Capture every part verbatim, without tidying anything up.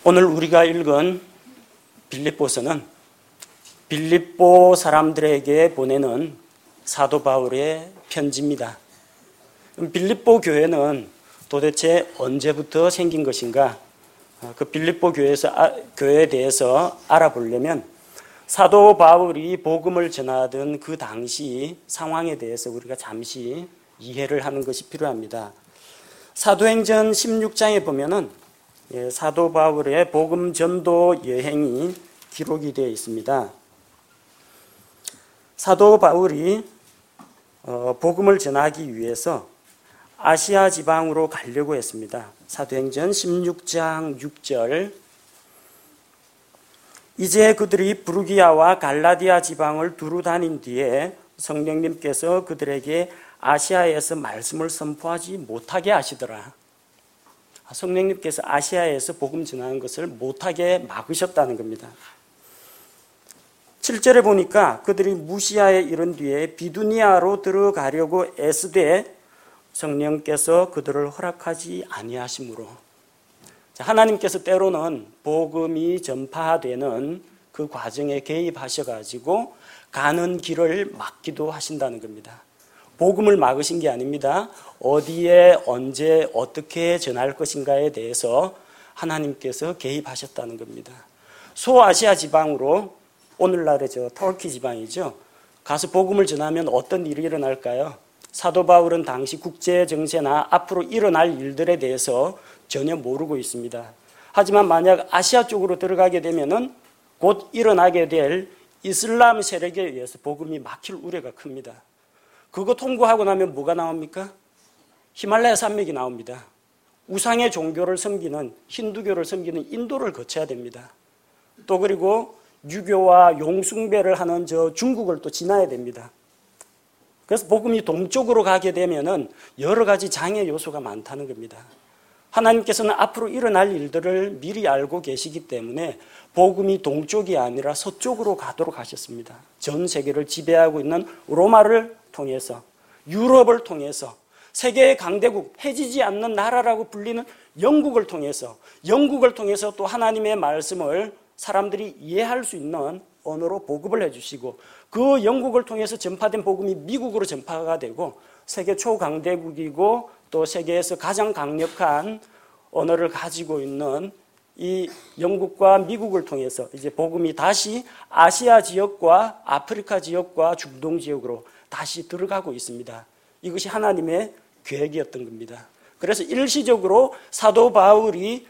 오늘 우리가 읽은 빌립보서는 빌립보 사람들에게 보내는 사도 바울의 편지입니다. 빌립보 교회는 도대체 언제부터 생긴 것인가? 그 빌립보 교회에서, 아, 교회에 대해서 알아보려면 사도 바울이 복음을 전하던 그 당시 상황에 대해서 우리가 잠시 이해를 하는 것이 필요합니다. 사도행전 십육 장에 보면은 사도 바울의 복음 전도 여행이 기록이 되어 있습니다. 사도 바울이 복음을 전하기 위해서 아시아 지방으로 가려고 했습니다. 사도행전 십육 장 육 절. 이제 그들이 부르기아와 갈라디아 지방을 두루 다닌 뒤에 성령님께서 그들에게 아시아에서 말씀을 선포하지 못하게 하시더라. 성령님께서 아시아에서 복음 전하는 것을 못하게 막으셨다는 겁니다. 칠 절에 보니까 그들이 무시아에 이른 뒤에 비두니아로 들어가려고 애쓰되 성령께서 그들을 허락하지 아니하심으로, 하나님께서 때로는 복음이 전파되는 그 과정에 개입하셔가지고 가는 길을 막기도 하신다는 겁니다. 복음을 막으신 게 아닙니다. 어디에 언제 어떻게 전할 것인가에 대해서 하나님께서 개입하셨다는 겁니다. 소아시아 지방으로, 오늘날의 저 터키 지방이죠, 가서 복음을 전하면 어떤 일이 일어날까요? 사도 바울은 당시 국제 정세나 앞으로 일어날 일들에 대해서 전혀 모르고 있습니다. 하지만 만약 아시아 쪽으로 들어가게 되면은 곧 일어나게 될 이슬람 세력에 의해서 복음이 막힐 우려가 큽니다. 그거 통과하고 나면 뭐가 나옵니까? 히말라야 산맥이 나옵니다. 우상의 종교를 섬기는, 힌두교를 섬기는 인도를 거쳐야 됩니다. 또 그리고 유교와 용숭배를 하는 저 중국을 또 지나야 됩니다. 그래서 복음이 동쪽으로 가게 되면은 여러 가지 장애 요소가 많다는 겁니다. 하나님께서는 앞으로 일어날 일들을 미리 알고 계시기 때문에 복음이 동쪽이 아니라 서쪽으로 가도록 하셨습니다. 전 세계를 지배하고 있는 로마를 통해서, 유럽을 통해서, 세계의 강대국, 해지지 않는 나라라고 불리는 영국을 통해서, 영국을 통해서 또 하나님의 말씀을 사람들이 이해할 수 있는 언어로 보급을 해주시고, 그 영국을 통해서 전파된 복음이 미국으로 전파가 되고, 세계 초강대국이고 또 세계에서 가장 강력한 언어를 가지고 있는 이 영국과 미국을 통해서 이제 복음이 다시 아시아 지역과 아프리카 지역과 중동 지역으로 다시 들어가고 있습니다. 이것이 하나님의 계획이었던 겁니다. 그래서 일시적으로 사도 바울이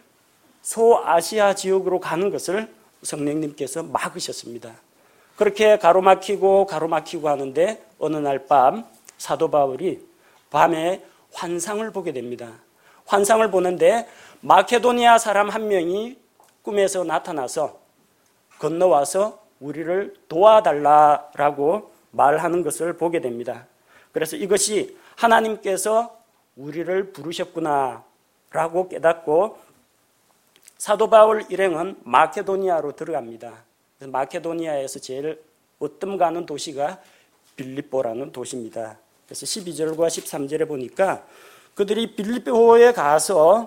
소아시아 지역으로 가는 것을 성령님께서 막으셨습니다. 그렇게 가로막히고 가로막히고 하는데 어느 날 밤 사도 바울이 밤에 환상을 보게 됩니다. 환상을 보는데 마케도니아 사람 한 명이 꿈에서 나타나서 건너와서 우리를 도와달라라고 말하는 것을 보게 됩니다. 그래서 이것이 하나님께서 우리를 부르셨구나라고 깨닫고 사도 바울 일행은 마케도니아로 들어갑니다. 그래서 마케도니아에서 제일 으뜸 가는 도시가 빌립보라는 도시입니다. 그래서 십이 절과 십삼 절에 보니까 그들이 빌립보에 가서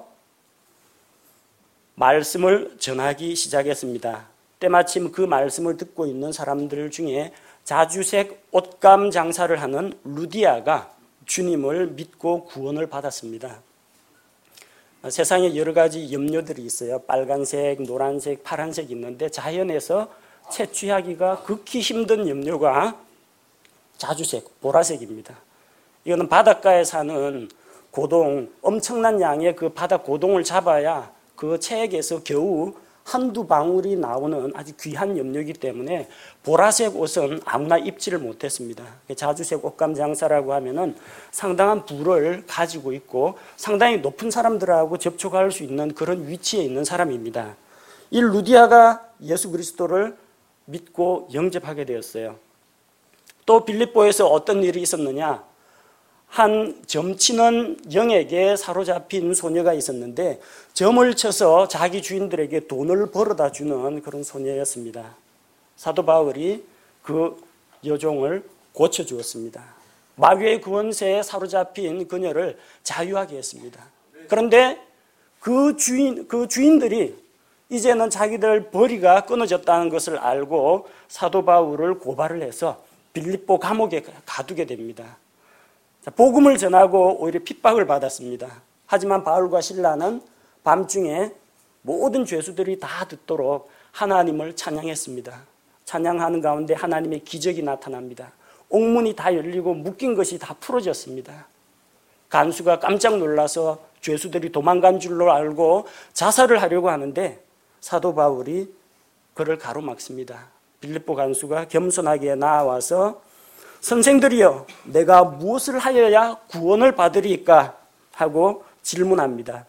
말씀을 전하기 시작했습니다. 때마침 그 말씀을 듣고 있는 사람들 중에 자주색 옷감 장사를 하는 루디아가 주님을 믿고 구원을 받았습니다. 세상에 여러 가지 염료들이 있어요. 빨간색, 노란색, 파란색이 있는데 자연에서 채취하기가 극히 힘든 염료가 자주색, 보라색입니다. 이거는 바닷가에 사는 고동, 엄청난 양의 그 바다 고동을 잡아야 그 체액에서 겨우 한두 방울이 나오는 아주 귀한 염료이기 때문에 보라색 옷은 아무나 입지를 못했습니다. 자주색 옷감 장사라고 하면은 상당한 부를 가지고 있고 상당히 높은 사람들하고 접촉할 수 있는 그런 위치에 있는 사람입니다. 이 루디아가 예수 그리스도를 믿고 영접하게 되었어요. 또 빌립보에서 어떤 일이 있었느냐? 한 점치는 영에게 사로잡힌 소녀가 있었는데 점을 쳐서 자기 주인들에게 돈을 벌어다 주는 그런 소녀였습니다. 사도 바울이 그 여종을 고쳐주었습니다. 마귀의 권세에 사로잡힌 그녀를 자유하게 했습니다. 그런데 그 주인, 그 주인들이 이제는 자기들 벌이가 끊어졌다는 것을 알고 사도 바울을 고발을 해서 빌립보 감옥에 가두게 됩니다. 복음을 전하고 오히려 핍박을 받았습니다. 하지만 바울과 실라는 밤중에 모든 죄수들이 다 듣도록 하나님을 찬양했습니다. 찬양하는 가운데 하나님의 기적이 나타납니다. 옥문이 다 열리고 묶인 것이 다 풀어졌습니다. 간수가 깜짝 놀라서 죄수들이 도망간 줄로 알고 자살을 하려고 하는데 사도 바울이 그를 가로막습니다. 빌립보 간수가 겸손하게 나와서 선생들이여, 내가 무엇을 하여야 구원을 받으리까 하고 질문합니다.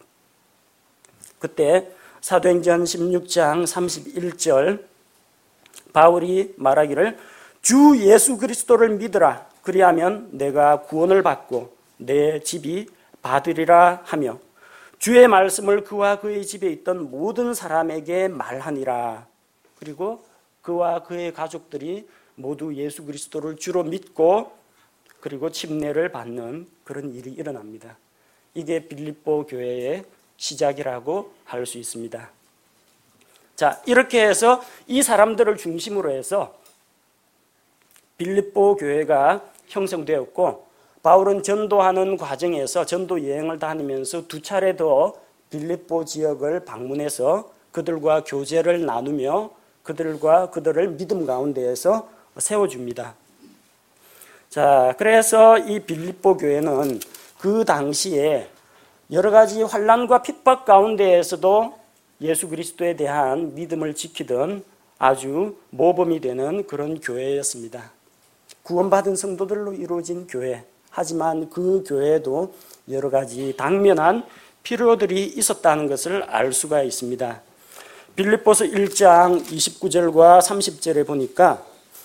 그때 사도행전 십육 장 삼십일 절 바울이 말하기를 주 예수 그리스도를 믿으라. 그리하면 내가 구원을 받고 내 집이 받으리라 하며 주의 말씀을 그와 그의 집에 있던 모든 사람에게 말하니라. 그리고 그와 그의 가족들이 모두 예수 그리스도를 주로 믿고 그리고 침례를 받는 그런 일이 일어납니다. 이게 빌립보 교회의 시작이라고 할 수 있습니다. 자, 이렇게 해서 이 사람들을 중심으로 해서 빌립보 교회가 형성되었고 바울은 전도하는 과정에서 전도 여행을 다니면서 두 차례 더 빌립보 지역을 방문해서 그들과 교제를 나누며 그들과 그들을 믿음 가운데에서 세워줍니다. 자, 그래서 이 빌립보 교회는 그 당시에 여러 가지 환난과 핍박 가운데에서도 예수 그리스도에 대한 믿음을 지키던 아주 모범이 되는 그런 교회였습니다. 구원받은 성도들로 이루어진 교회. 하지만 그 교회에도 여러 가지 당면한 필요들이 있었다는 것을 알 수가 있습니다. 빌립보서 일 장 이십구 절과 삼십 절에 보니까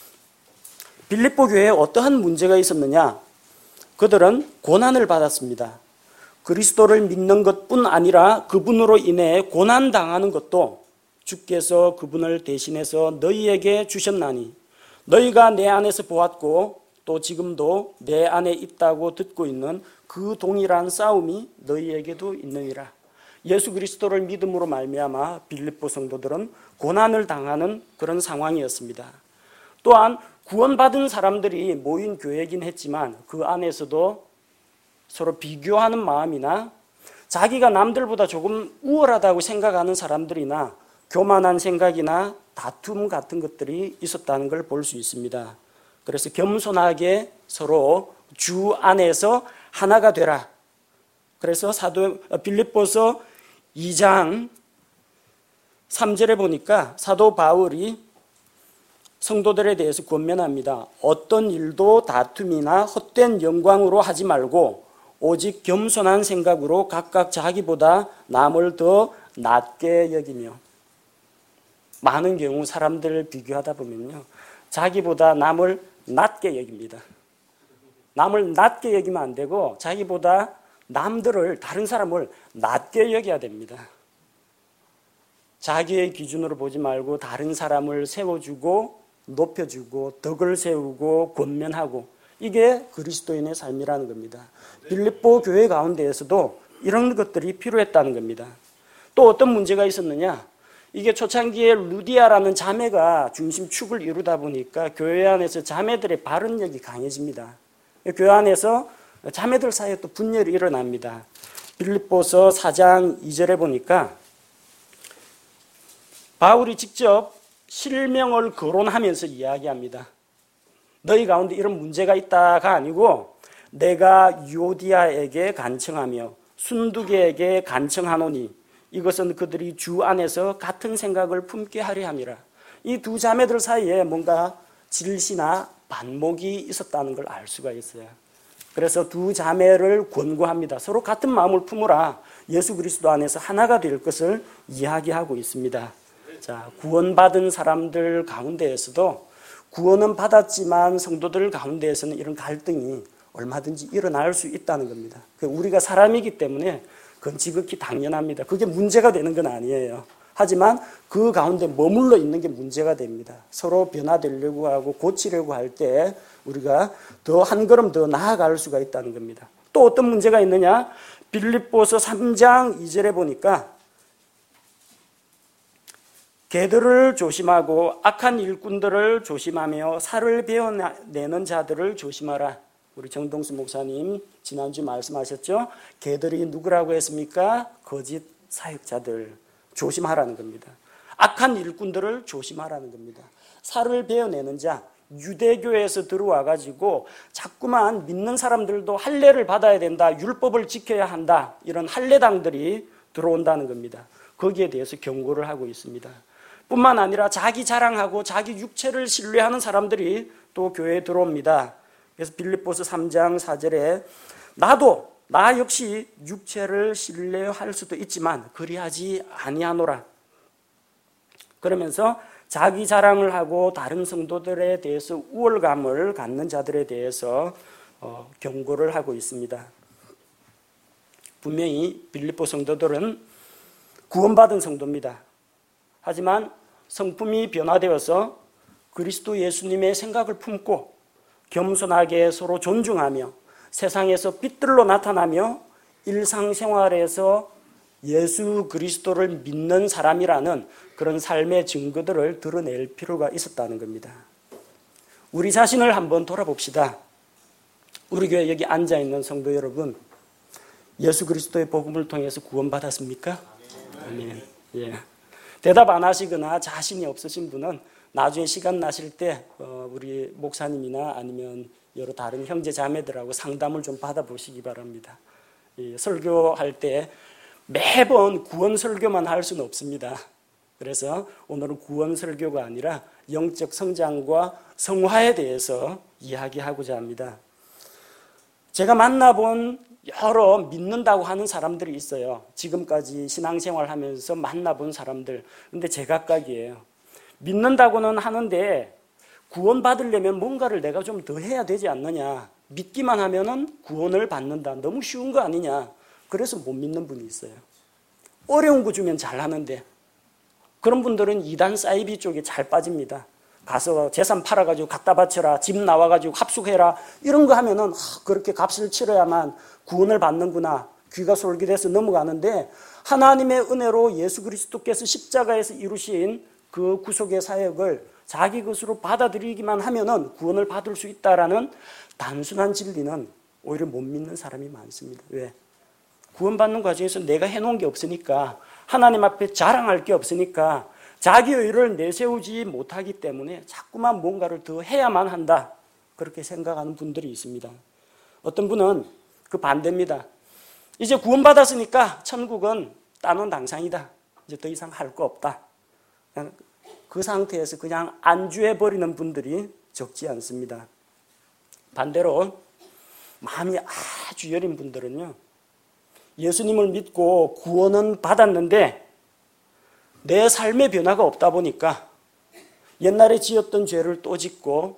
빌립보 교회에 어떠한 문제가 있었느냐? 그들은 고난을 받았습니다. 그리스도를 믿는 것뿐 아니라 그분으로 인해 고난당하는 것도 주께서 그분을 대신해서 너희에게 주셨나니 너희가 내 안에서 보았고 또 지금도 내 안에 있다고 듣고 있는 그 동일한 싸움이 너희에게도 있느니라. 예수 그리스도를 믿음으로 말미암아 빌립보 성도들은 고난을 당하는 그런 상황이었습니다. 또한 구원받은 사람들이 모인 교회이긴 했지만 그 안에서도 서로 비교하는 마음이나 자기가 남들보다 조금 우월하다고 생각하는 사람들이나 교만한 생각이나 다툼 같은 것들이 있었다는 걸 볼 수 있습니다. 그래서 겸손하게 서로 주 안에서 하나가 되라. 그래서 사도 빌립보서 이 장 삼 절에 보니까 사도 바울이 성도들에 대해서 권면합니다. 어떤 일도 다툼이나 헛된 영광으로 하지 말고 오직 겸손한 생각으로 각각 자기보다 남을 더 낮게 여기며, 많은 경우 사람들을 비교하다 보면요, 자기보다 남을 낮게 여깁니다. 남을 낮게 여기면 안 되고 자기보다 남들을, 다른 사람을 낮게 여겨야 됩니다. 자기의 기준으로 보지 말고 다른 사람을 세워주고 높여주고 덕을 세우고 권면하고, 이게 그리스도인의 삶이라는 겁니다. 빌립보 교회 가운데에서도 이런 것들이 필요했다는 겁니다. 또 어떤 문제가 있었느냐? 이게 초창기에 루디아라는 자매가 중심축을 이루다 보니까 교회 안에서 자매들의 발언력이 강해집니다. 교회 안에서 자매들 사이에 또 분열이 일어납니다. 빌립보서 사 장 이 절에 보니까 바울이 직접 실명을 거론하면서 이야기합니다. 너희 가운데 이런 문제가 있다가 아니고 내가 유오디아에게 간청하며 순두계에게 간청하노니 이것은 그들이 주 안에서 같은 생각을 품게 하려 함이라. 이 두 자매들 사이에 뭔가 질시나 반목이 있었다는 걸 알 수가 있어요. 그래서 두 자매를 권고합니다. 서로 같은 마음을 품으라. 예수 그리스도 안에서 하나가 될 것을 이야기하고 있습니다. 자, 구원받은 사람들 가운데에서도 구원은 받았지만 성도들 가운데에서는 이런 갈등이 얼마든지 일어날 수 있다는 겁니다. 우리가 사람이기 때문에 그건 지극히 당연합니다. 그게 문제가 되는 건 아니에요. 하지만 그 가운데 머물러 있는 게 문제가 됩니다. 서로 변화되려고 하고 고치려고 할 때 우리가 더 한 걸음 더 나아갈 수가 있다는 겁니다. 또 어떤 문제가 있느냐? 빌립보서 삼 장 이 절에 보니까 개들을 조심하고 악한 일꾼들을 조심하며 살을 베어내는 자들을 조심하라. 우리 정동수 목사님 지난주 말씀하셨죠? 개들이 누구라고 했습니까? 거짓 사역자들 조심하라는 겁니다. 악한 일꾼들을 조심하라는 겁니다. 살을 베어내는 자, 유대교에서 들어와 가지고 자꾸만 믿는 사람들도 할례를 받아야 된다, 율법을 지켜야 한다, 이런 할례당들이 들어온다는 겁니다. 거기에 대해서 경고를 하고 있습니다. 뿐만 아니라 자기 자랑하고 자기 육체를 신뢰하는 사람들이 또 교회에 들어옵니다. 그래서 빌립보서 삼 장 사 절에 나도 나 역시 육체를 신뢰할 수도 있지만 그리하지 아니하노라. 그러면서 자기 자랑을 하고 다른 성도들에 대해서 우월감을 갖는 자들에 대해서 어, 경고를 하고 있습니다. 분명히 빌립보 성도들은 구원받은 성도입니다. 하지만 성품이 변화되어서 그리스도 예수님의 생각을 품고 겸손하게 서로 존중하며 세상에서 빛들로 나타나며 일상생활에서 예수 그리스도를 믿는 사람이라는 그런 삶의 증거들을 드러낼 필요가 있었다는 겁니다. 우리 자신을 한번 돌아봅시다. 우리 교회 여기 앉아있는 성도 여러분, 예수 그리스도의 복음을 통해서 구원받았습니까? 아멘. 예. 대답 안 하시거나 자신이 없으신 분은 나중에 시간 나실 때 우리 목사님이나 아니면 여러 다른 형제 자매들하고 상담을 좀 받아보시기 바랍니다. 설교할 때 매번 구원 설교만 할 수는 없습니다. 그래서 오늘은 구원 설교가 아니라 영적 성장과 성화에 대해서 이야기하고자 합니다. 제가 만나본 여러 믿는다고 하는 사람들이 있어요. 지금까지 신앙생활 하면서 만나본 사람들. 근데 제각각이에요. 믿는다고는 하는데 구원받으려면 뭔가를 내가 좀 더 해야 되지 않느냐. 믿기만 하면은 구원을 받는다. 너무 쉬운 거 아니냐. 그래서 못 믿는 분이 있어요. 어려운 거 주면 잘하는데 그런 분들은 이단 사이비 쪽에 잘 빠집니다. 가서 재산 팔아가지고 갖다 바쳐라, 집 나와가지고 합숙해라, 이런 거 하면은 그렇게 값을 치러야만 구원을 받는구나, 귀가 솔깃해서 넘어가는데 하나님의 은혜로 예수 그리스도께서 십자가에서 이루신 그 구속의 사역을 자기 것으로 받아들이기만 하면은 구원을 받을 수 있다라는 단순한 진리는 오히려 못 믿는 사람이 많습니다. 왜? 구원받는 과정에서 내가 해놓은 게 없으니까, 하나님 앞에 자랑할 게 없으니까 자기 의를 내세우지 못하기 때문에 자꾸만 뭔가를 더 해야만 한다, 그렇게 생각하는 분들이 있습니다. 어떤 분은 그 반대입니다. 이제 구원받았으니까 천국은 따놓은 당상이다, 이제 더 이상 할 거 없다. 그 상태에서 그냥 안주해버리는 분들이 적지 않습니다. 반대로 마음이 아주 여린 분들은요, 예수님을 믿고 구원은 받았는데 내 삶의 변화가 없다 보니까 옛날에 지었던 죄를 또 짓고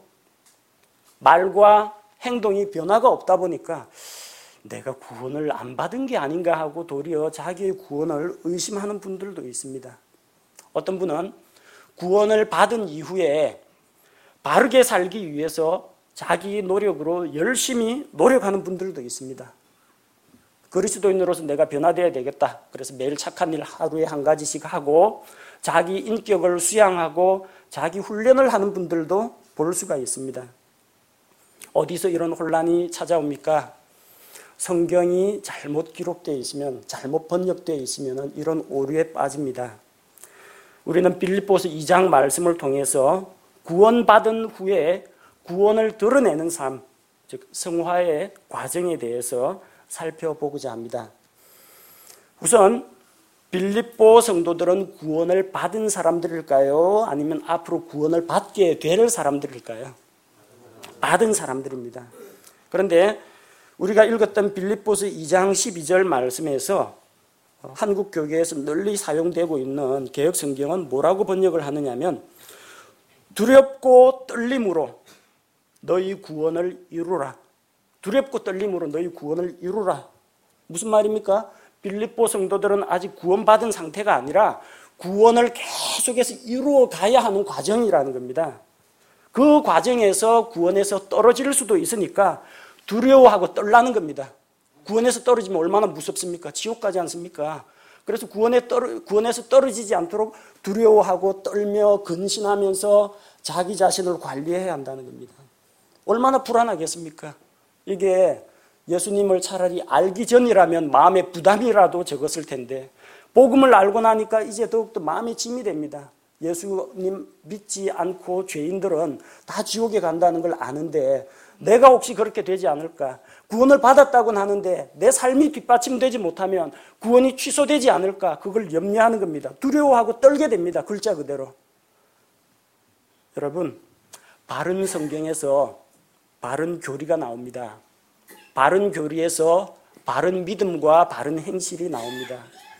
말과 행동이 변화가 없다 보니까 내가 구원을 안 받은 게 아닌가 하고 도리어 자기의 구원을 의심하는 분들도 있습니다. 어떤 분은 구원을 받은 이후에 바르게 살기 위해서 자기 노력으로 열심히 노력하는 분들도 있습니다. 그리스도인으로서 내가 변화되어야 되겠다. 그래서 매일 착한 일 하루에 한 가지씩 하고 자기 인격을 수양하고 자기 훈련을 하는 분들도 볼 수가 있습니다. 어디서 이런 혼란이 찾아옵니까? 성경이 잘못 기록되어 있으면, 잘못 번역되어 있으면 이런 오류에 빠집니다. 우리는 빌립보서 이 장 말씀을 통해서 구원받은 후에 구원을 드러내는 삶, 즉 성화의 과정에 대해서 살펴보고자 합니다. 우선 빌립보 성도들은 구원을 받은 사람들일까요? 아니면 앞으로 구원을 받게 될 사람들일까요? 받은 사람들입니다. 그런데 우리가 읽었던 빌립보서 이 장 십이 절 말씀에서 한국 교계에서 널리 사용되고 있는 개역 성경은 뭐라고 번역을 하느냐면 두렵고 떨림으로 너희 구원을 이루라. 두렵고 떨림으로 너희 구원을 이루라. 무슨 말입니까? 빌립보 성도들은 아직 구원받은 상태가 아니라 구원을 계속해서 이루어 가야 하는 과정이라는 겁니다. 그 과정에서 구원에서 떨어질 수도 있으니까 두려워하고 떨라는 겁니다. 구원에서 떨어지면 얼마나 무섭습니까? 지옥 가지 않습니까? 그래서 구원에 떨어, 구원에서 떨어지지 않도록 두려워하고 떨며 근신하면서 자기 자신을 관리해야 한다는 겁니다. 얼마나 불안하겠습니까? 이게 예수님을 차라리 알기 전이라면 마음의 부담이라도 적었을 텐데 복음을 알고 나니까 이제 더욱더 마음의 짐이 됩니다. 예수님 믿지 않고 죄인들은 다 지옥에 간다는 걸 아는데 내가 혹시 그렇게 되지 않을까? 구원을 받았다고는 하는데 내 삶이 뒷받침되지 못하면 구원이 취소되지 않을까? 그걸 염려하는 겁니다. 두려워하고 떨게 됩니다. 글자 그대로. 여러분, 바른 성경에서 바른 교리가 나옵니다. 바른 교리에서 바른 믿음과 바른 행실이 나옵니다.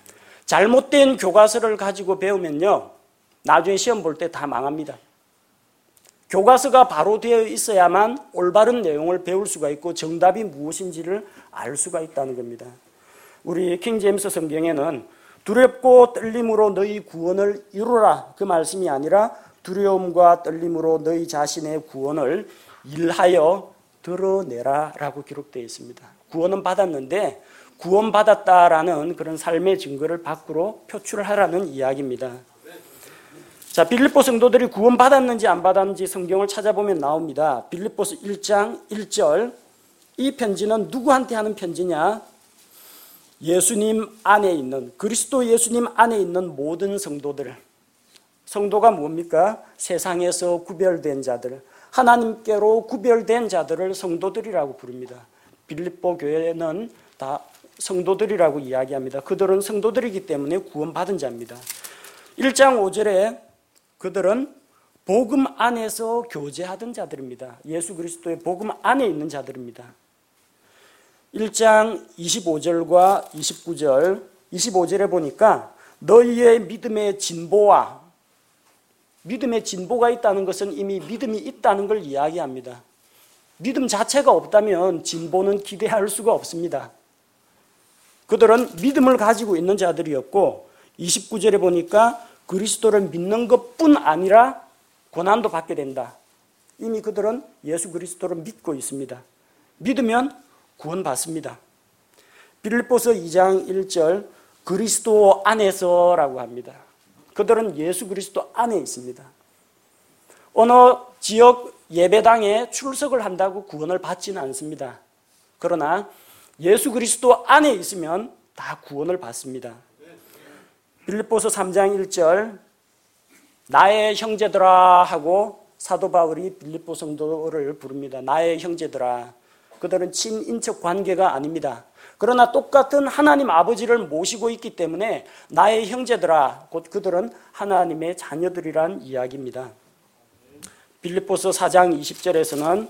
잘못된 교과서를 가지고 배우면요, 나중에 시험 볼 때 다 망합니다. 교과서가 바로 되어 있어야만 올바른 내용을 배울 수가 있고 정답이 무엇인지를 알 수가 있다는 겁니다. 우리 킹제임스 성경에는 두렵고 떨림으로 너희 구원을 이루라, 그 말씀이 아니라 두려움과 떨림으로 너희 자신의 구원을 일하여 드러내라 라고 기록되어 있습니다. 구원은 받았는데 구원받았다라는 그런 삶의 증거를 밖으로 표출하라는 이야기입니다. 자, 빌립보 성도들이 구원받았는지 안 받았는지 성경을 찾아보면 나옵니다. 빌립보서 일 장 일 절, 이 편지는 누구한테 하는 편지냐? 예수님 안에 있는, 그리스도 예수님 안에 있는 모든 성도들. 성도가 뭡니까? 세상에서 구별된 자들, 하나님께로 구별된 자들을 성도들이라고 부릅니다. 빌립보 교회는 다 성도들이라고 이야기합니다. 그들은 성도들이기 때문에 구원받은 자입니다. 일 장 오 절에 그들은 복음 안에서 교제하던 자들입니다. 예수 그리스도의 복음 안에 있는 자들입니다. 일 장 이십오 절과 이십구 절, 이십오 절에 보니까 너희의 믿음의 진보와, 믿음의 진보가 있다는 것은 이미 믿음이 있다는 걸 이야기합니다. 믿음 자체가 없다면 진보는 기대할 수가 없습니다. 그들은 믿음을 가지고 있는 자들이었고, 이십구 절에 보니까 그리스도를 믿는 것뿐 아니라 고난도 받게 된다. 이미 그들은 예수 그리스도를 믿고 있습니다. 믿으면 구원받습니다. 빌립보서 이 장 일 절, 그리스도 안에서라고 합니다. 그들은 예수 그리스도 안에 있습니다. 어느 지역 예배당에 출석을 한다고 구원을 받지는 않습니다. 그러나 예수 그리스도 안에 있으면 다 구원을 받습니다. 빌립보서 삼 장 일 절, 나의 형제들아 하고 사도 바울이 빌립보 성도를 부릅니다. 나의 형제들아. 그들은 친인척 관계가 아닙니다. 그러나 똑같은 하나님 아버지를 모시고 있기 때문에 나의 형제들아, 곧 그들은 하나님의 자녀들이란 이야기입니다. 빌립보서 사 장 이십 절에서는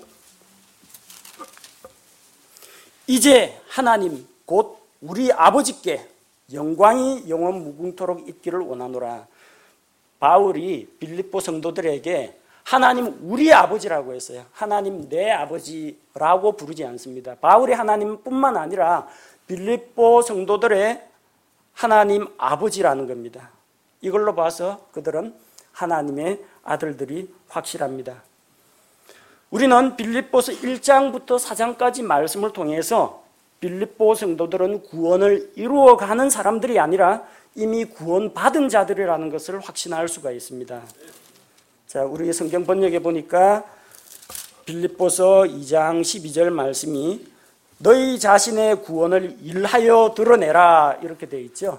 이제 하나님 곧 우리 아버지께 영광이 영원 무궁토록 있기를 원하노라. 바울이 빌립보 성도들에게 하나님 우리 아버지라고 했어요. 하나님 내 아버지라고 부르지 않습니다. 바울이 하나님뿐만 아니라 빌립보 성도들의 하나님 아버지라는 겁니다. 이걸로 봐서 그들은 하나님의 아들들이 확실합니다. 우리는 빌립보서 일 장부터 사 장까지 말씀을 통해서 빌립보 성도들은 구원을 이루어가는 사람들이 아니라 이미 구원받은 자들이라는 것을 확신할 수가 있습니다. 자, 우리 성경 번역에 보니까 빌립보서 이 장 십이 절 말씀이 너희 자신의 구원을 일하여 드러내라 이렇게 되어 있죠.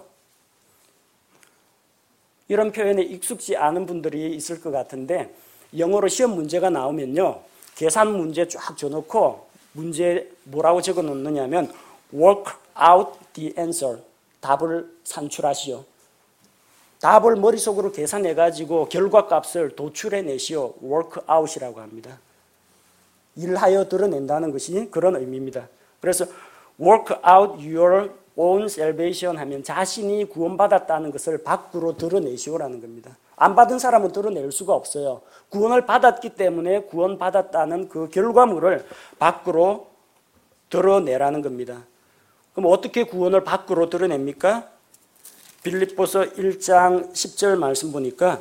이런 표현에 익숙지 않은 분들이 있을 것 같은데 영어로 시험 문제가 나오면요, 계산 문제 쫙 줘놓고 문제 뭐라고 적어 놓느냐면 work out the answer, 답을 산출하시오. 답을 머릿속으로 계산해가지고 결과값을 도출해내시오. work out이라고 합니다. 일하여 드러낸다는 것이 그런 의미입니다. 그래서 work out your own salvation 하면 자신이 구원받았다는 것을 밖으로 드러내시오라는 겁니다. 안 받은 사람은 드러낼 수가 없어요. 구원을 받았기 때문에 구원받았다는 그 결과물을 밖으로 드러내라는 겁니다. 그럼 어떻게 구원을 밖으로 드러냅니까? 빌립보서 일 장 십 절 말씀 보니까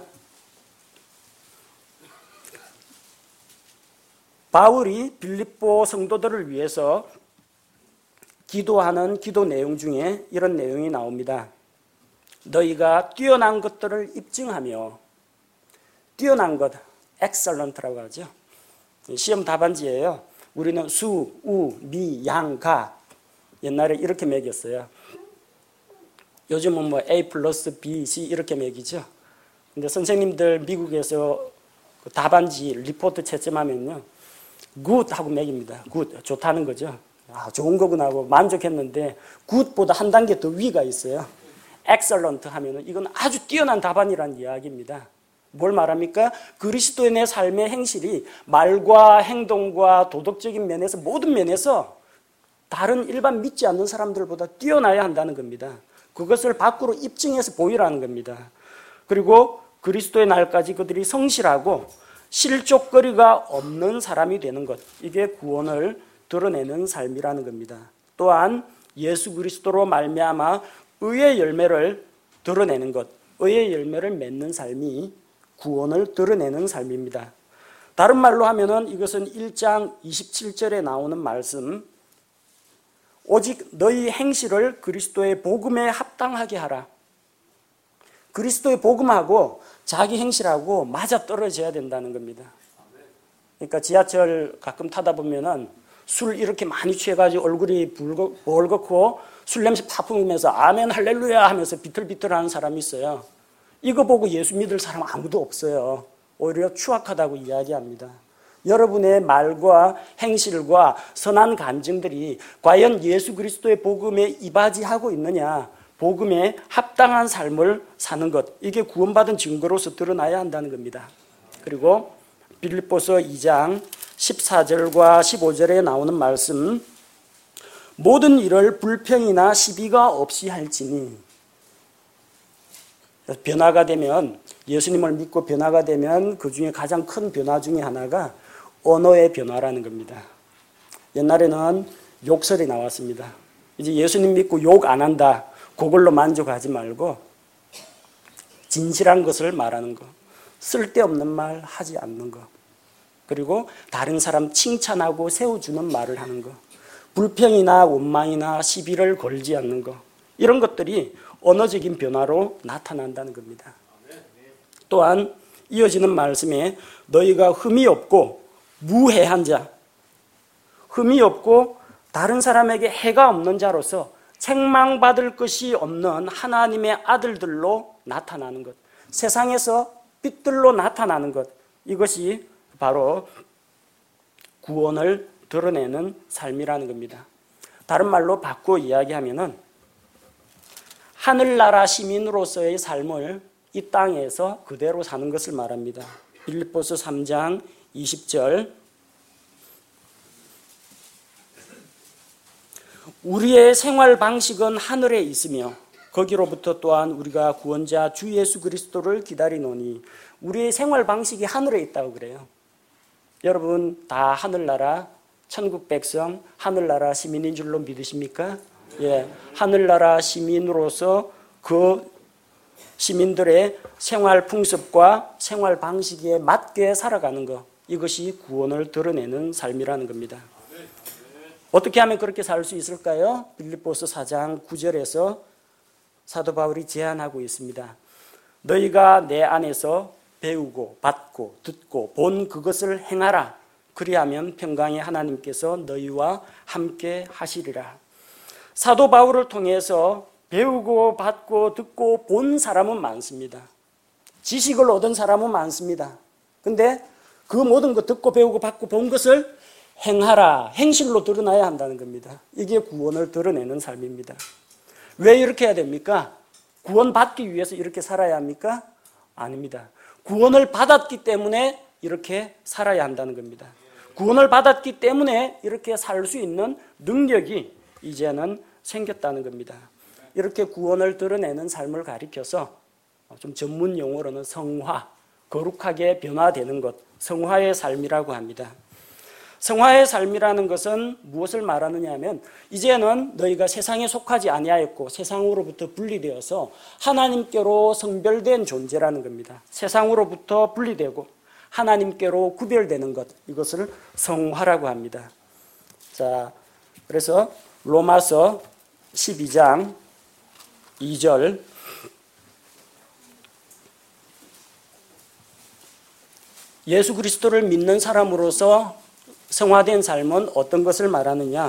바울이 빌립보 성도들을 위해서 기도하는 기도 내용 중에 이런 내용이 나옵니다. 너희가 뛰어난 것들을 입증하며, 뛰어난 것, excellent라고 하죠. 시험 답안지예요. 우리는 수, 우, 미, 양, 가 옛날에 이렇게 매겼어요. 요즘은 뭐 A 플러스 B, C 이렇게 매기죠. 근데 선생님들 미국에서 그 답안지 리포트 채점하면요, good 하고 매깁니다. good, 좋다는 거죠. 아, 좋은 거구나 하고 만족했는데 good보다 한 단계 더 위가 있어요. excellent 하면은 이건 아주 뛰어난 답안이라는 이야기입니다. 뭘 말합니까? 그리스도인의 삶의 행실이 말과 행동과 도덕적인 면에서, 모든 면에서 다른 일반 믿지 않는 사람들보다 뛰어나야 한다는 겁니다. 그것을 밖으로 입증해서 보이라는 겁니다. 그리고 그리스도의 날까지 그들이 성실하고 실족거리가 없는 사람이 되는 것, 이게 구원을 드러내는 삶이라는 겁니다. 또한 예수 그리스도로 말미암아 의의 열매를 드러내는 것, 의의 열매를 맺는 삶이 구원을 드러내는 삶입니다. 다른 말로 하면은 이것은 일 장 이십칠 절에 나오는 말씀, 오직 너희 행실을 그리스도의 복음에 합당하게 하라. 그리스도의 복음하고 자기 행실하고 맞아떨어져야 된다는 겁니다. 그러니까 지하철 가끔 타다 보면은 술 이렇게 많이 취해가지고 얼굴이 벌겋고 술 냄새 팍 풍기면서 아멘 할렐루야 하면서 비틀비틀하는 사람이 있어요. 이거 보고 예수 믿을 사람 아무도 없어요. 오히려 추악하다고 이야기합니다. 여러분의 말과 행실과 선한 감정들이 과연 예수 그리스도의 복음에 이바지하고 있느냐, 복음에 합당한 삶을 사는 것, 이게 구원받은 증거로서 드러나야 한다는 겁니다. 그리고 빌립보서 이 장 십사 절과 십오 절에 나오는 말씀, 모든 일을 불평이나 시비가 없이 할지니, 변화가 되면, 예수님을 믿고 변화가 되면 그 중에 가장 큰 변화 중에 하나가 언어의 변화라는 겁니다. 옛날에는 욕설이 나왔습니다. 이제 예수님 믿고 욕 안 한다, 그걸로 만족하지 말고 진실한 것을 말하는 거, 쓸데없는 말 하지 않는 거, 그리고 다른 사람 칭찬하고 세워주는 말을 하는 거, 불평이나 원망이나 시비를 걸지 않는 거, 이런 것들이 언어적인 변화로 나타난다는 겁니다. 또한 이어지는 말씀에 너희가 흠이 없고 무해한 자, 흠이 없고 다른 사람에게 해가 없는 자로서 책망받을 것이 없는 하나님의 아들들로 나타나는 것, 세상에서 빛들로 나타나는 것, 이것이 바로 구원을 드러내는 삶이라는 겁니다. 다른 말로 바꾸어 이야기하면은 하늘나라 시민으로서의 삶을 이 땅에서 그대로 사는 것을 말합니다. 빌립보서 삼 장 이십 절, 우리의 생활 방식은 하늘에 있으며 거기로부터 또한 우리가 구원자 주 예수 그리스도를 기다리노니, 우리의 생활 방식이 하늘에 있다고 그래요. 여러분 다 하늘나라 천국 백성, 하늘나라 시민인 줄로 믿으십니까? 예, 하늘나라 시민으로서 그 시민들의 생활 풍습과 생활 방식에 맞게 살아가는 것, 이것이 구원을 드러내는 삶이라는 겁니다. 어떻게 하면 그렇게 살 수 있을까요? 빌립보서 사 장 구 절에서 사도 바울이 제안하고 있습니다. 너희가 내 안에서 배우고 받고 듣고 본 그것을 행하라. 그리하면 평강의 하나님께서 너희와 함께 하시리라. 사도 바울을 통해서 배우고 받고 듣고 본 사람은 많습니다. 지식을 얻은 사람은 많습니다. 근데 그 모든 것 듣고 배우고 받고 본 것을 행하라, 행실로 드러나야 한다는 겁니다. 이게 구원을 드러내는 삶입니다. 왜 이렇게 해야 됩니까? 구원받기 위해서 이렇게 살아야 합니까? 아닙니다. 구원을 받았기 때문에 이렇게 살아야 한다는 겁니다. 구원을 받았기 때문에 이렇게 살 수 있는 능력이 이제는 생겼다는 겁니다. 이렇게 구원을 드러내는 삶을 가리켜서 좀 전문 용어로는 성화, 거룩하게 변화되는 것, 성화의 삶이라고 합니다. 성화의 삶이라는 것은 무엇을 말하느냐 하면, 이제는 너희가 세상에 속하지 아니하였고 세상으로부터 분리되어서 하나님께로 성별된 존재라는 겁니다. 세상으로부터 분리되고 하나님께로 구별되는 것, 이것을 성화라고 합니다. 자, 그래서 로마서 십이 장 이 절, 예수 그리스도를 믿는 사람으로서 성화된 삶은 어떤 것을 말하느냐?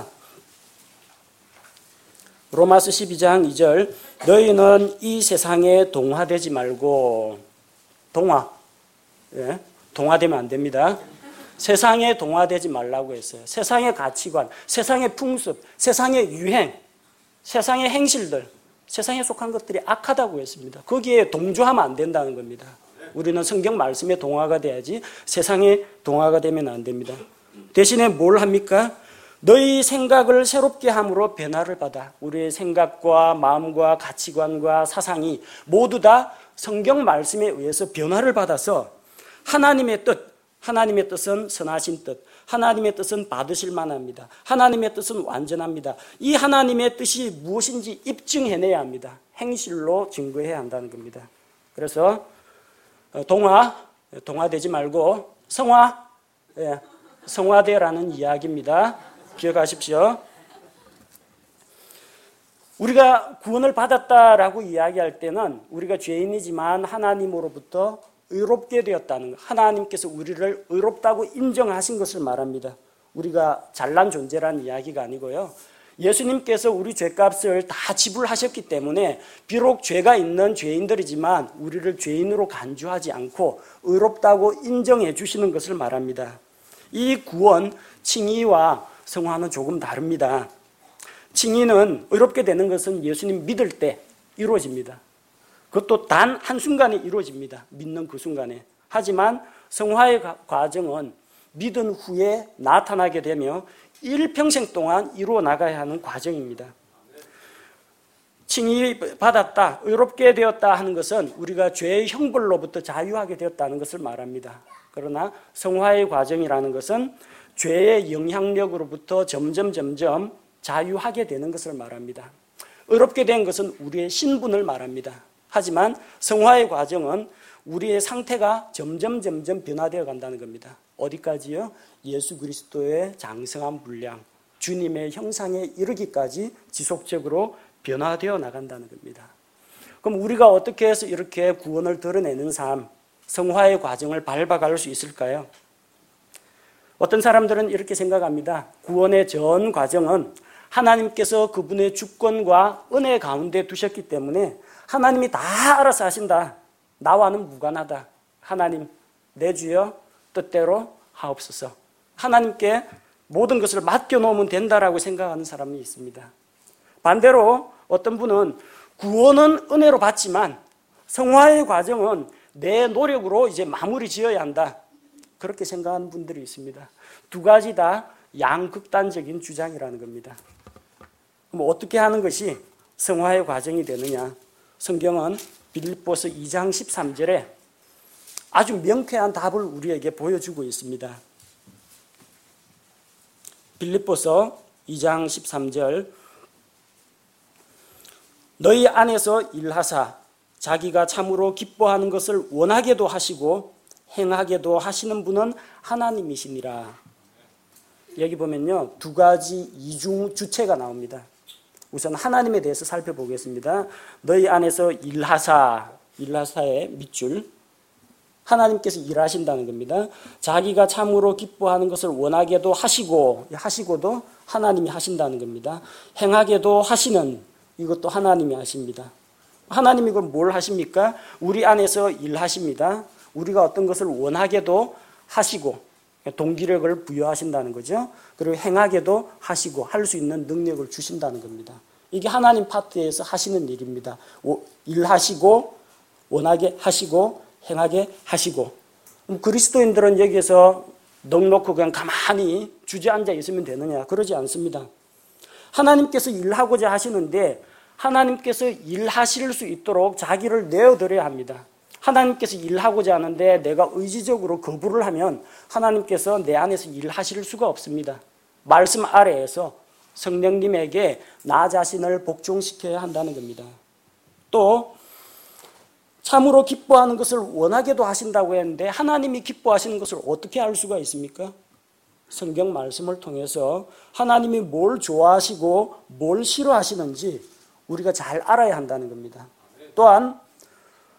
로마서 십이 장 이 절, 너희는 이 세상에 동화되지 말고, 동화, 예, 동화되면 안 됩니다. 세상에 동화되지 말라고 했어요. 세상의 가치관, 세상의 풍습, 세상의 유행, 세상의 행실들, 세상에 속한 것들이 악하다고 했습니다. 거기에 동조하면 안 된다는 겁니다. 우리는 성경 말씀에 동화가 돼야지 세상에 동화가 되면 안 됩니다. 대신에 뭘 합니까? 너희 생각을 새롭게 함으로 변화를 받아. 우리의 생각과 마음과 가치관과 사상이 모두 다 성경 말씀에 의해서 변화를 받아서 하나님의 뜻, 하나님의 뜻은 선하신 뜻, 하나님의 뜻은 받으실 만합니다. 하나님의 뜻은 완전합니다. 이 하나님의 뜻이 무엇인지 입증해내야 합니다. 행실로 증거해야 한다는 겁니다. 그래서 동화, 동화되지 말고 성화, 예, 성화되라는 이야기입니다. 기억하십시오. 우리가 구원을 받았다라고 이야기할 때는 우리가 죄인이지만 하나님으로부터 의롭게 되었다는 것, 하나님께서 우리를 의롭다고 인정하신 것을 말합니다. 우리가 잘난 존재라는 이야기가 아니고요. 예수님께서 우리 죄값을 다 지불하셨기 때문에 비록 죄가 있는 죄인들이지만 우리를 죄인으로 간주하지 않고 의롭다고 인정해 주시는 것을 말합니다. 이 구원, 칭의와 성화는 조금 다릅니다. 칭의는 의롭게 되는 것은 예수님 믿을 때 이루어집니다. 그것도 단 한순간에 이루어집니다. 믿는 그 순간에. 하지만 성화의 과정은 믿은 후에 나타나게 되며 일평생 동안 이루어 나가야 하는 과정입니다. 칭의 받았다, 의롭게 되었다 하는 것은 우리가 죄의 형벌로부터 자유하게 되었다는 것을 말합니다. 그러나 성화의 과정이라는 것은 죄의 영향력으로부터 점점 점점 자유하게 되는 것을 말합니다. 의롭게 된 것은 우리의 신분을 말합니다. 하지만 성화의 과정은 우리의 상태가 점점 점점 변화되어 간다는 겁니다. 어디까지요? 예수 그리스도의 장성한 분량, 주님의 형상에 이르기까지 지속적으로 변화되어 나간다는 겁니다. 그럼 우리가 어떻게 해서 이렇게 구원을 드러내는 삶, 성화의 과정을 밟아갈 수 있을까요? 어떤 사람들은 이렇게 생각합니다. 구원의 전 과정은 하나님께서 그분의 주권과 은혜 가운데 두셨기 때문에 하나님이 다 알아서 하신다. 나와는 무관하다. 하나님, 내 주여 뜻대로 하옵소서. 하나님께 모든 것을 맡겨놓으면 된다라고 생각하는 사람이 있습니다. 반대로 어떤 분은 구원은 은혜로 받지만 성화의 과정은 내 노력으로 이제 마무리 지어야 한다. 그렇게 생각하는 분들이 있습니다. 두 가지 다 양극단적인 주장이라는 겁니다. 그럼 어떻게 하는 것이 성화의 과정이 되느냐? 성경은 빌립보서 이 장 십삼 절에 아주 명쾌한 답을 우리에게 보여주고 있습니다. 빌립보서 이 장 십삼 절, 너희 안에서 일하사 자기가 참으로 기뻐하는 것을 원하게도 하시고 행하게도 하시는 분은 하나님이시니라. 여기 보면요, 두 가지 이중 주체가 나옵니다. 우선 하나님에 대해서 살펴보겠습니다. 너희 안에서 일하사, 일하사의 밑줄, 하나님께서 일하신다는 겁니다. 자기가 참으로 기뻐하는 것을 원하게도 하시고, 하시고도 하나님이 하신다는 겁니다. 행하게도 하시는, 이것도 하나님이 하십니다. 하나님이 그럼 뭘 하십니까? 우리 안에서 일하십니다. 우리가 어떤 것을 원하게도 하시고 동기력을 부여하신다는 거죠. 그리고 행하게도 하시고 할 수 있는 능력을 주신다는 겁니다. 이게 하나님 파트에서 하시는 일입니다. 일하시고 원하게 하시고 행하게 하시고. 그리스도인들은 여기에서 넉넉히 그냥 가만히 주저앉아 있으면 되느냐? 그러지 않습니다. 하나님께서 일하고자 하시는데 하나님께서 일하실 수 있도록 자기를 내어드려야 합니다. 하나님께서 일하고자 하는데 내가 의지적으로 거부를 하면 하나님께서 내 안에서 일하실 수가 없습니다. 말씀 아래에서 성령님에게 나 자신을 복종시켜야 한다는 겁니다. 또 참으로 기뻐하는 것을 원하게도 하신다고 했는데 하나님이 기뻐하시는 것을 어떻게 알 수가 있습니까? 성경 말씀을 통해서 하나님이 뭘 좋아하시고 뭘 싫어하시는지 우리가 잘 알아야 한다는 겁니다. 또한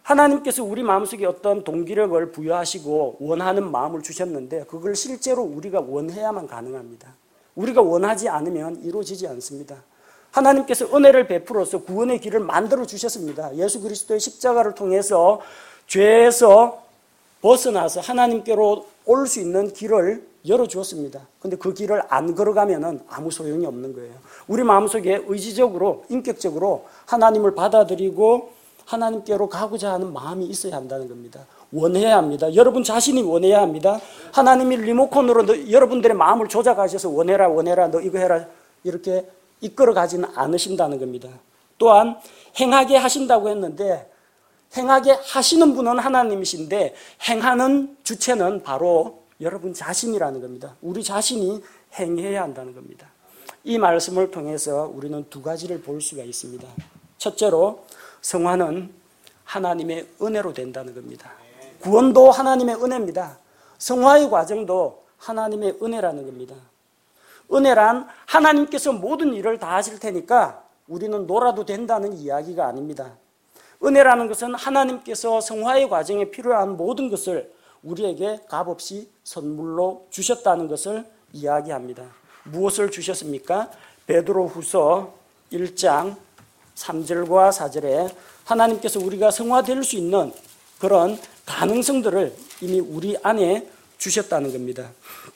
하나님께서 우리 마음속에 어떤 동기력을 부여하시고 원하는 마음을 주셨는데 그걸 실제로 우리가 원해야만 가능합니다. 우리가 원하지 않으면 이루어지지 않습니다. 하나님께서 은혜를 베풀어서 구원의 길을 만들어 주셨습니다. 예수 그리스도의 십자가를 통해서 죄에서 벗어나서 하나님께로 올 수 있는 길을 열어주었습니다. 근데 그 길을 안 걸어가면 아무 소용이 없는 거예요. 우리 마음속에 의지적으로, 인격적으로 하나님을 받아들이고 하나님께로 가고자 하는 마음이 있어야 한다는 겁니다. 원해야 합니다. 여러분 자신이 원해야 합니다. 하나님이 리모컨으로 너, 여러분들의 마음을 조작하셔서 원해라 원해라 너 이거 해라 이렇게 이끌어 가지는 않으신다는 겁니다. 또한 행하게 하신다고 했는데 행하게 하시는 분은 하나님이신데 행하는 주체는 바로 여러분 자신이라는 겁니다. 우리 자신이 행해야 한다는 겁니다. 이 말씀을 통해서 우리는 두 가지를 볼 수가 있습니다. 첫째로 성화는 하나님의 은혜로 된다는 겁니다. 구원도 하나님의 은혜입니다. 성화의 과정도 하나님의 은혜라는 겁니다. 은혜란 하나님께서 모든 일을 다 하실 테니까 우리는 놀아도 된다는 이야기가 아닙니다. 은혜라는 것은 하나님께서 성화의 과정에 필요한 모든 것을 우리에게 값없이 선물로 주셨다는 것을 이야기합니다. 무엇을 주셨습니까? 베드로후서 일 장 삼 절과 사 절에 하나님께서 우리가 성화될 수 있는 그런 가능성들을 이미 우리 안에 주셨다는 겁니다.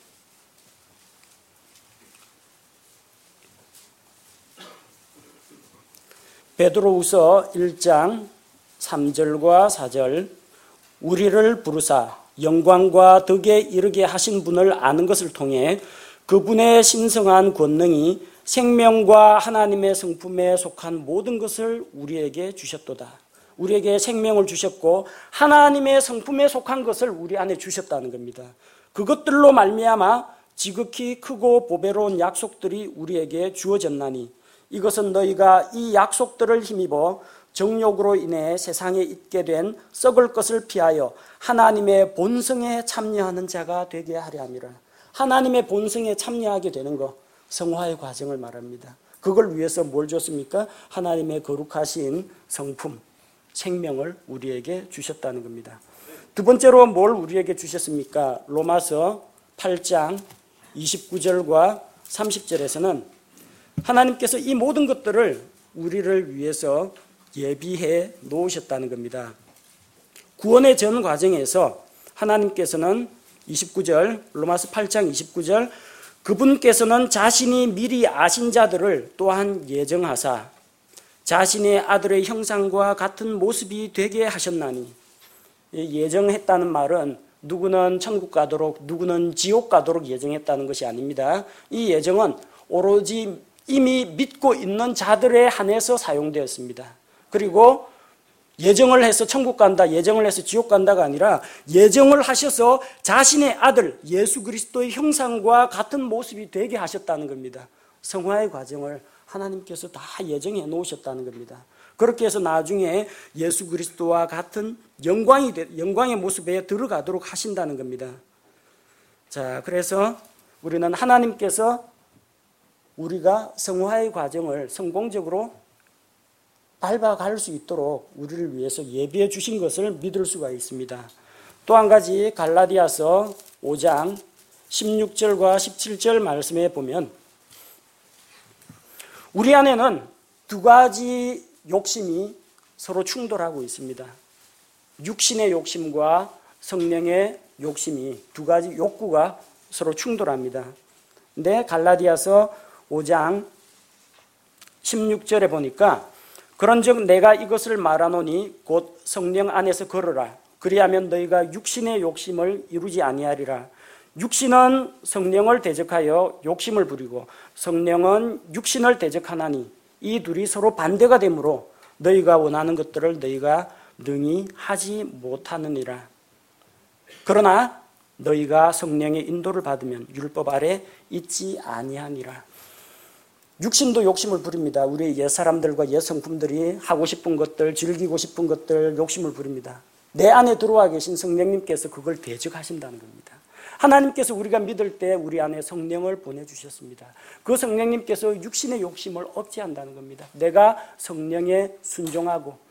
베드로후서 일 장 삼 절과 사 절 우리를 부르사 영광과 덕에 이르게 하신 분을 아는 것을 통해 그분의 신성한 권능이 생명과 하나님의 성품에 속한 모든 것을 우리에게 주셨도다. 우리에게 생명을 주셨고 하나님의 성품에 속한 것을 우리 안에 주셨다는 겁니다. 그것들로 말미암아 지극히 크고 보배로운 약속들이 우리에게 주어졌나니 이것은 너희가 이 약속들을 힘입어 정욕으로 인해 세상에 있게 된 썩을 것을 피하여 하나님의 본성에 참여하는 자가 되게 하려 함이라. 하나님의 본성에 참여하게 되는 것, 성화의 과정을 말합니다. 그걸 위해서 뭘 줬습니까? 하나님의 거룩하신 성품, 생명을 우리에게 주셨다는 겁니다. 두 번째로 뭘 우리에게 주셨습니까? 로마서 팔 장 이십구 절과 삼십 절에서는 하나님께서 이 모든 것들을 우리를 위해서 예비해 놓으셨다는 겁니다. 구원의 전 과정에서 하나님께서는 이십구 절, 로마서 팔 장 이십구 절 그분께서는 자신이 미리 아신 자들을 또한 예정하사 자신의 아들의 형상과 같은 모습이 되게 하셨나니 예정했다는 말은 누구는 천국 가도록 누구는 지옥 가도록 예정했다는 것이 아닙니다. 이 예정은 오로지 이미 믿고 있는 자들에 한해서 사용되었습니다. 그리고 예정을 해서 천국 간다, 예정을 해서 지옥 간다가 아니라 예정을 하셔서 자신의 아들 예수 그리스도의 형상과 같은 모습이 되게 하셨다는 겁니다. 성화의 과정을 하나님께서 다 예정해 놓으셨다는 겁니다. 그렇게 해서 나중에 예수 그리스도와 같은 영광이, 영광의 모습에 들어가도록 하신다는 겁니다. 자, 그래서 우리는 하나님께서 우리가 성화의 과정을 성공적으로 밟아갈 수 있도록 우리를 위해서 예비해 주신 것을 믿을 수가 있습니다. 또 한 가지 갈라디아서 오 장 십육 절과 십칠 절 말씀에 보면 우리 안에는 두 가지 욕심이 서로 충돌하고 있습니다. 육신의 욕심과 성령의 욕심이 두 가지 욕구가 서로 충돌합니다. 근데 갈라디아서 오 장 십육 절에 보니까 그런즉 내가 이것을 말하노니 곧 성령 안에서 걸으라. 그리하면 너희가 육신의 욕심을 이루지 아니하리라. 육신은 성령을 대적하여 욕심을 부리고 성령은 육신을 대적하나니 이 둘이 서로 반대가 되므로 너희가 원하는 것들을 너희가 능히 하지 못하느니라. 그러나 너희가 성령의 인도를 받으면 율법 아래 있지 아니하니라. 육신도 욕심을 부립니다. 우리 옛사람들과 옛성품들이 하고 싶은 것들, 즐기고 싶은 것들, 욕심을 부립니다. 내 안에 들어와 계신 성령님께서 그걸 대적하신다는 겁니다. 하나님께서 우리가 믿을 때 우리 안에 성령을 보내주셨습니다. 그 성령님께서 육신의 욕심을 억제한다는 겁니다. 내가 성령에 순종하고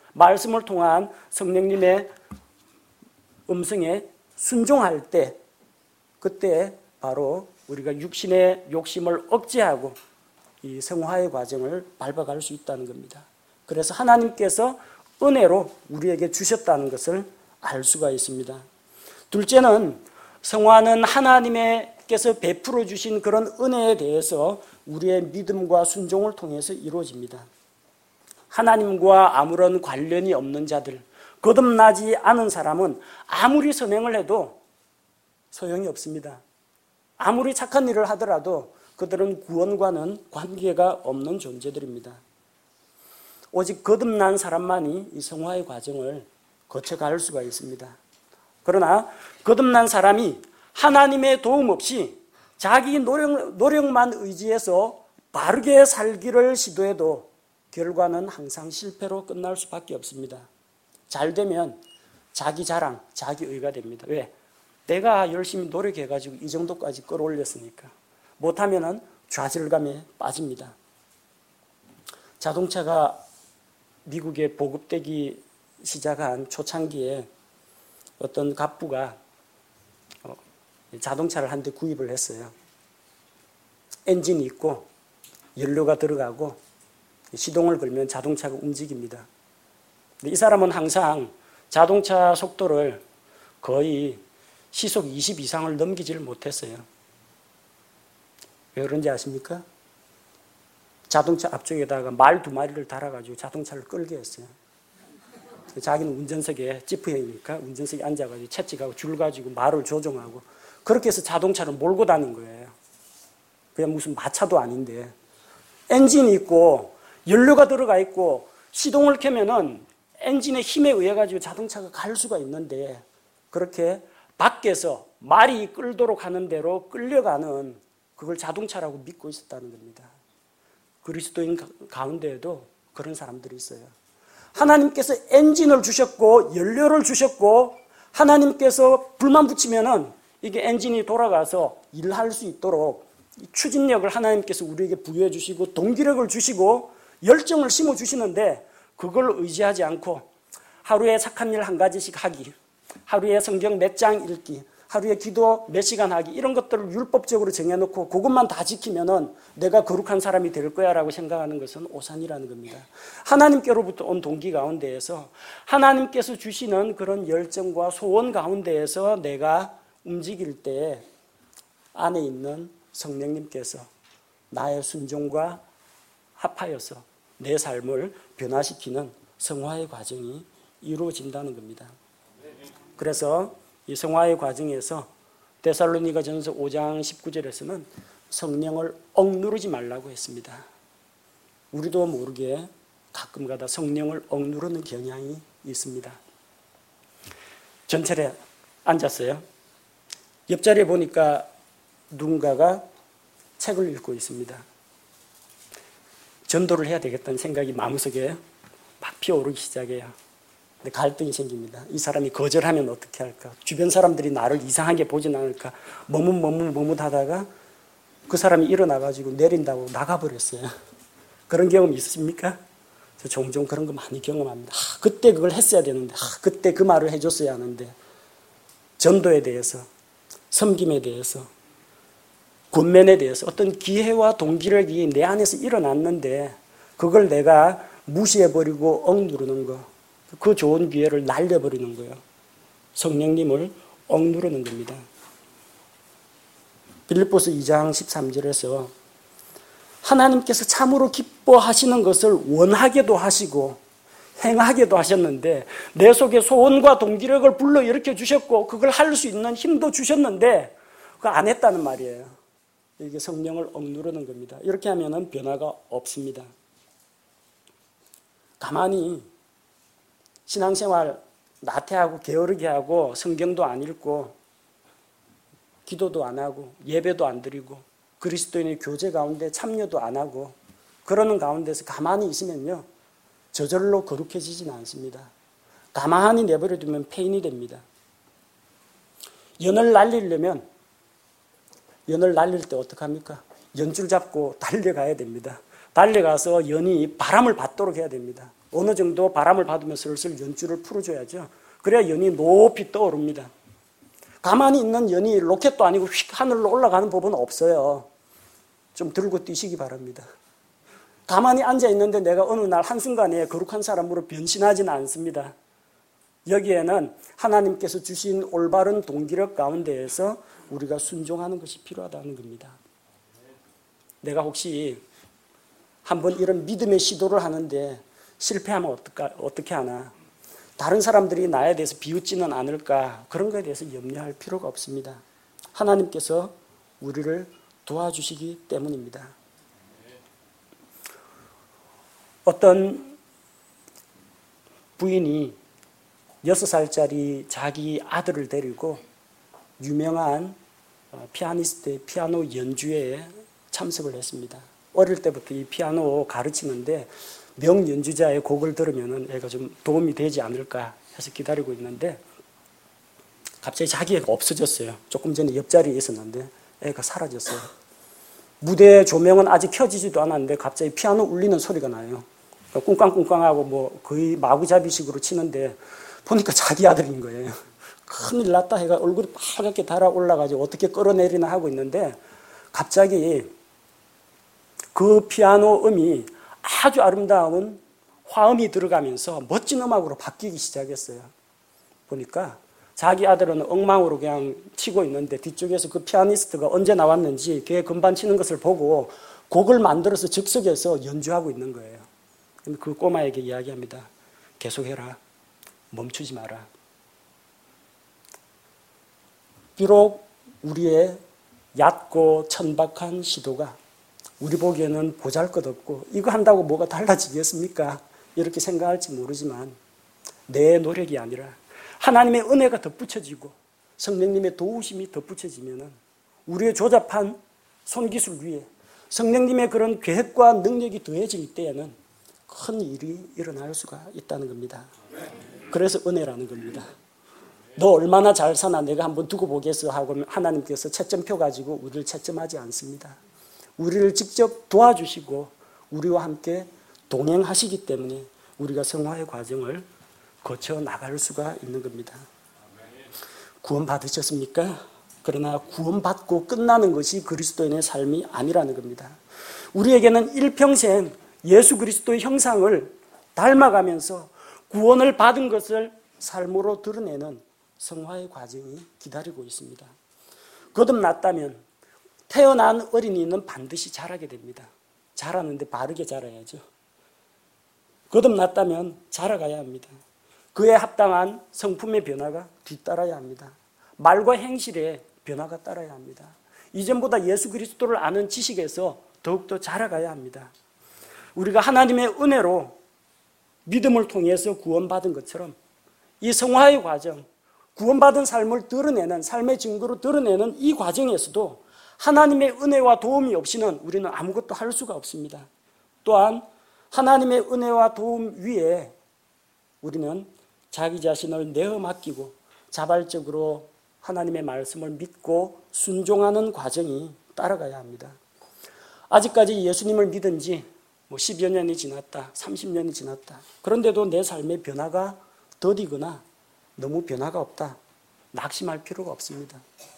말씀을 통한 성령님의 음성에 순종할 때, 그때 바로 우리가 육신의 욕심을 억제하고 이 성화의 과정을 밟아갈 수 있다는 겁니다. 그래서 하나님께서 은혜로 우리에게 주셨다는 것을 알 수가 있습니다. 둘째는 성화는 하나님께서 베풀어 주신 그런 은혜에 대해서 우리의 믿음과 순종을 통해서 이루어집니다. 하나님과 아무런 관련이 없는 자들, 거듭나지 않은 사람은 아무리 선행을 해도 소용이 없습니다. 아무리 착한 일을 하더라도 그들은 구원과는 관계가 없는 존재들입니다. 오직 거듭난 사람만이 이 성화의 과정을 거쳐갈 수가 있습니다. 그러나 거듭난 사람이 하나님의 도움 없이 자기 노력, 노력만 의지해서 바르게 살기를 시도해도 결과는 항상 실패로 끝날 수밖에 없습니다. 잘 되면 자기 자랑, 자기 의가 됩니다. 왜? 내가 열심히 노력해가지고 이 정도까지 끌어올렸으니까. 못하면 좌절감에 빠집니다. 자동차가 미국에 보급되기 시작한 초창기에 어떤 갑부가 자동차를 한 대 구입을 했어요. 엔진이 있고 연료가 들어가고 시동을 걸면 자동차가 움직입니다. 근데 이 사람은 항상 자동차 속도를 거의 시속 이십 이상을 넘기지를 못했어요. 왜 그런지 아십니까? 자동차 앞쪽에다가 말 두 마리를 달아가지고 자동차를 끌게 했어요. 자기는 운전석에 지프형이니까 운전석에 앉아가지고 채찍하고 줄 가지고 말을 조종하고 그렇게 해서 자동차를 몰고 다닌 거예요. 그냥 무슨 마차도 아닌데. 엔진이 있고 연료가 들어가 있고 시동을 켜면은 엔진의 힘에 의해 가지고 자동차가 갈 수가 있는데 그렇게 밖에서 말이 끌도록 하는 대로 끌려가는 그걸 자동차라고 믿고 있었다는 겁니다. 그리스도인 가운데에도 그런 사람들이 있어요. 하나님께서 엔진을 주셨고 연료를 주셨고 하나님께서 불만 붙이면은 이게 엔진이 돌아가서 일할 수 있도록 추진력을 하나님께서 우리에게 부여해 주시고 동기력을 주시고 열정을 심어 주시는데 그걸 의지하지 않고 하루에 착한 일 한 가지씩 하기, 하루에 성경 몇 장 읽기, 하루에 기도 몇 시간 하기 이런 것들을 율법적으로 정해놓고 그것만 다 지키면은 내가 거룩한 사람이 될 거야 라고 생각하는 것은 오산이라는 겁니다. 하나님께로부터 온 동기 가운데에서 하나님께서 주시는 그런 열정과 소원 가운데에서 내가 움직일 때 안에 있는 성령님께서 나의 순종과 합하여서 내 삶을 변화시키는 성화의 과정이 이루어진다는 겁니다. 그래서 이 성화의 과정에서 데살로니가전서 오 장 십구 절에서는 성령을 억누르지 말라고 했습니다. 우리도 모르게 가끔가다 성령을 억누르는 경향이 있습니다. 전철에 앉았어요. 옆자리에 보니까 누군가가 책을 읽고 있습니다. 전도를 해야 되겠다는 생각이 마음속에 막 피어오르기 시작해요. 근데 갈등이 생깁니다. 이 사람이 거절하면 어떻게 할까? 주변 사람들이 나를 이상하게 보진 않을까? 머뭇머뭇머뭇하다가 그 사람이 일어나가지고 내린다고 나가버렸어요. 그런 경험 있으십니까? 저 종종 그런 거 많이 경험합니다. 아, 그때 그걸 했어야 되는데, 아, 그때 그 말을 해줬어야 하는데, 전도에 대해서, 섬김에 대해서, 권면에 대해서 어떤 기회와 동기력이 내 안에서 일어났는데 그걸 내가 무시해버리고 억누르는 거, 그 좋은 기회를 날려버리는 거예요. 성령님을 억누르는 겁니다. 빌립보서 이 장 십삼 절에서 하나님께서 참으로 기뻐하시는 것을 원하게도 하시고 행하게도 하셨는데 내 속에 소원과 동기력을 불러일으켜 주셨고 그걸 할 수 있는 힘도 주셨는데 그거 안 했다는 말이에요. 이게 성령을 억누르는 겁니다. 이렇게 하면은 변화가 없습니다. 가만히 신앙생활 나태하고 게으르게 하고 성경도 안 읽고 기도도 안 하고 예배도 안 드리고 그리스도인의 교제 가운데 참여도 안 하고 그러는 가운데서 가만히 있으면요 저절로 거룩해지지는 않습니다. 가만히 내버려두면 폐인이 됩니다. 연을 날리려면 연을 날릴 때 어떡합니까? 연줄 잡고 달려가야 됩니다. 달려가서 연이 바람을 받도록 해야 됩니다. 어느 정도 바람을 받으면 슬슬 연줄을 풀어줘야죠. 그래야 연이 높이 떠오릅니다. 가만히 있는 연이 로켓도 아니고 휙 하늘로 올라가는 법은 없어요. 좀 들고 뛰시기 바랍니다. 가만히 앉아있는데 내가 어느 날 한순간에 거룩한 사람으로 변신하지는 않습니다. 여기에는 하나님께서 주신 올바른 동기력 가운데에서 우리가 순종하는 것이 필요하다는 겁니다. 내가 혹시 한번 이런 믿음의 시도를 하는데 실패하면 어떡하, 어떻게 하나? 다른 사람들이 나에 대해서 비웃지는 않을까? 그런 것에 대해서 염려할 필요가 없습니다. 하나님께서 우리를 도와주시기 때문입니다. 어떤 부인이 여섯 살짜리 자기 아들을 데리고 유명한 피아니스트의 피아노 연주회에 참석을 했습니다. 어릴 때부터 이 피아노 가르치는데 명연주자의 곡을 들으면 애가 좀 도움이 되지 않을까 해서 기다리고 있는데 갑자기 자기 애가 없어졌어요. 조금 전에 옆자리에 있었는데 애가 사라졌어요. 무대 조명은 아직 켜지지도 않았는데 갑자기 피아노 울리는 소리가 나요. 꿍깡꿍깡하고 뭐 거의 마구잡이식으로 치는데 보니까 자기 아들인 거예요. 큰일 났다 해가 얼굴이 빨갛게 달아올라가지고 어떻게 끌어내리나 하고 있는데 갑자기 그 피아노 음이 아주 아름다운 화음이 들어가면서 멋진 음악으로 바뀌기 시작했어요. 보니까 자기 아들은 엉망으로 그냥 치고 있는데 뒤쪽에서 그 피아니스트가 언제 나왔는지 걔 건반 치는 것을 보고 곡을 만들어서 즉석에서 연주하고 있는 거예요. 그 꼬마에게 이야기합니다. 계속해라. 멈추지 마라. 비록 우리의 얕고 천박한 시도가 우리 보기에는 보잘것없고 이거 한다고 뭐가 달라지겠습니까? 이렇게 생각할지 모르지만 내 노력이 아니라 하나님의 은혜가 덧붙여지고 성령님의 도우심이 덧붙여지면 우리의 조잡한 손기술 위에 성령님의 그런 계획과 능력이 더해질 때에는 큰 일이 일어날 수가 있다는 겁니다. 그래서 은혜라는 겁니다. 너 얼마나 잘 사나 내가 한번 두고 보겠어 하고 하나님께서 채점표 가지고 우리를 채점하지 않습니다. 우리를 직접 도와주시고 우리와 함께 동행하시기 때문에 우리가 성화의 과정을 거쳐 나갈 수가 있는 겁니다. 구원 받으셨습니까? 그러나 구원받고 끝나는 것이 그리스도인의 삶이 아니라는 겁니다. 우리에게는 일평생 예수 그리스도의 형상을 닮아가면서 구원을 받은 것을 삶으로 드러내는 성화의 과정이 기다리고 있습니다. 거듭났다면 태어난 어린이는 반드시 자라게 됩니다. 자라는데 바르게 자라야죠. 거듭났다면 자라가야 합니다. 그에 합당한 성품의 변화가 뒤따라야 합니다. 말과 행실에 변화가 따라야 합니다. 이전보다 예수 그리스도를 아는 지식에서 더욱더 자라가야 합니다. 우리가 하나님의 은혜로 믿음을 통해서 구원받은 것처럼 이 성화의 과정, 구원받은 삶을 드러내는, 삶의 증거로 드러내는 이 과정에서도 하나님의 은혜와 도움이 없이는 우리는 아무것도 할 수가 없습니다. 또한 하나님의 은혜와 도움 위에 우리는 자기 자신을 내어 맡기고 자발적으로 하나님의 말씀을 믿고 순종하는 과정이 따라가야 합니다. 아직까지 예수님을 믿은 지 뭐 십여 년이 지났다, 삼십 년이 지났다. 그런데도 내 삶의 변화가 더디거나 너무 변화가 없다. 낙심할 필요가 없습니다.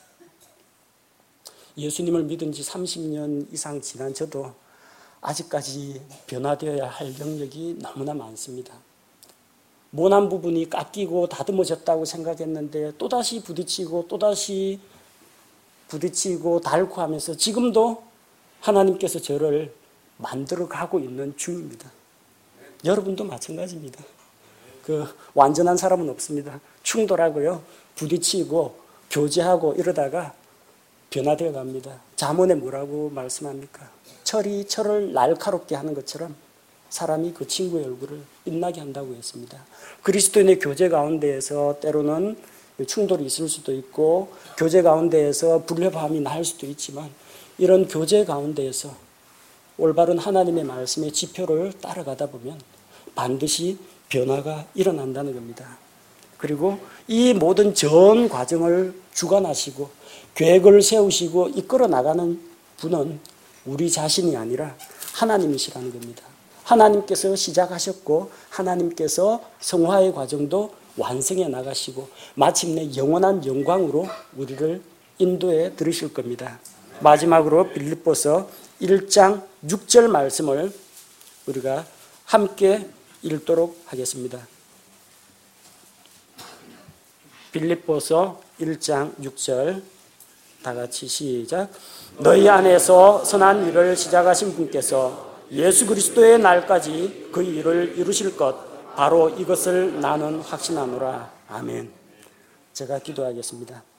예수님을 믿은 지 삼십 년 이상 지난 저도 아직까지 변화되어야 할 영역이 너무나 많습니다. 모난 부분이 깎이고 다듬어졌다고 생각했는데 또다시 부딪히고 또다시 부딪히고 닳고 하면서 지금도 하나님께서 저를 만들어가고 있는 중입니다. 여러분도 마찬가지입니다. 그 완전한 사람은 없습니다. 충돌하고요, 부딪히고 교제하고 이러다가 변화되어 갑니다. 잠언에 뭐라고 말씀합니까? 철이 철을 날카롭게 하는 것처럼 사람이 그 친구의 얼굴을 빛나게 한다고 했습니다. 그리스도인의 교제 가운데에서 때로는 충돌이 있을 수도 있고 교제 가운데에서 불협화음이 날 수도 있지만 이런 교제 가운데에서 올바른 하나님의 말씀의 지표를 따라가다 보면 반드시 변화가 일어난다는 겁니다. 그리고 이 모든 전 과정을 주관하시고 계획을 세우시고 이끌어 나가는 분은 우리 자신이 아니라 하나님이시라는 겁니다. 하나님께서 시작하셨고 하나님께서 성화의 과정도 완성해 나가시고 마침내 영원한 영광으로 우리를 인도해 들으실 겁니다. 마지막으로 빌립보서 일 장 육 절 말씀을 우리가 함께 읽도록 하겠습니다. 빌립보서 일 장 육 절 다 같이 시작. 너희 안에서 선한 일을 시작하신 분께서 예수 그리스도의 날까지 그 일을 이루실 것 바로 이것을 나는 확신하노라. 아멘. 제가 기도하겠습니다.